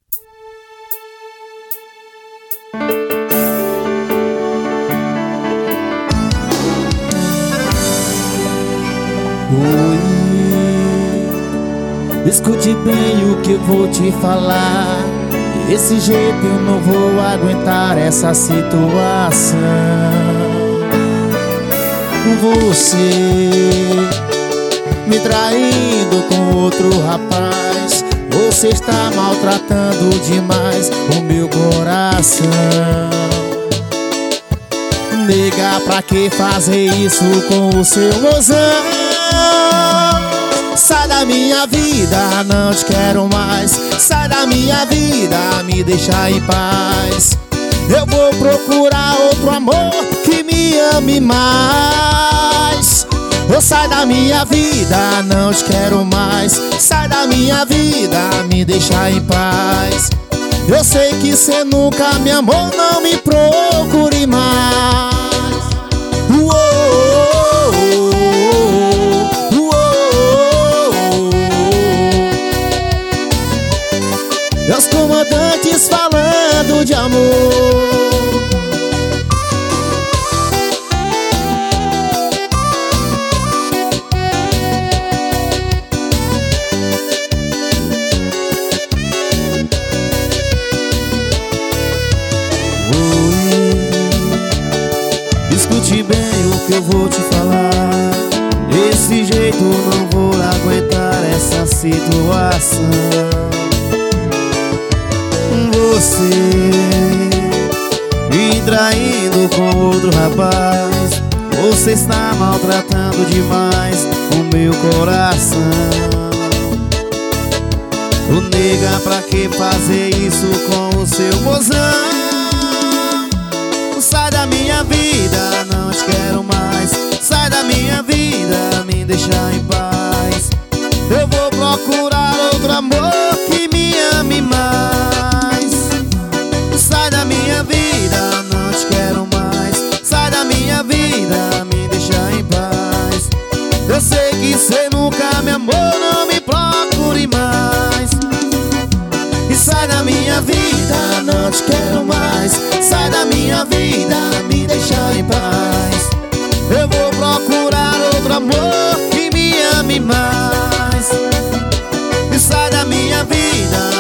Oi, escute bem o que eu vou te falar. Desse jeito eu não vou aguentar essa situação. Você me traindo com outro rapaz. Você está maltratando demais o meu coração. Nega, pra que fazer isso com o seu mozão? Sai da minha vida, não te quero mais. Sai da minha vida, me deixa em paz. Eu vou procurar outro amor que me ame mais. Oh, sai da minha vida, não te quero mais. Sai da minha vida, me deixa em paz. Eu sei que cê nunca me amou, não me procure mais. Meus comandantes falando de amor. Escute bem o que eu vou te falar. Desse jeito não vou aguentar essa situação. Você me traindo com outro rapaz. Você está maltratando demais o meu coração. Ô nega, pra que fazer isso com o seu mozão? Sai da minha vida, não te quero mais. Sai da minha vida, me deixa em paz. Eu vou procurar outro amor que me ame mais. Sai da minha vida, não te quero mais. Sai da minha vida, me deixa em paz. Eu sei que cê nunca me amou, não me procure mais. E sai da minha vida, não te quero mais. Sai da minha vida, me deixa em paz. Eu vou procurar outro amor que me ame mais. E sai da minha vida,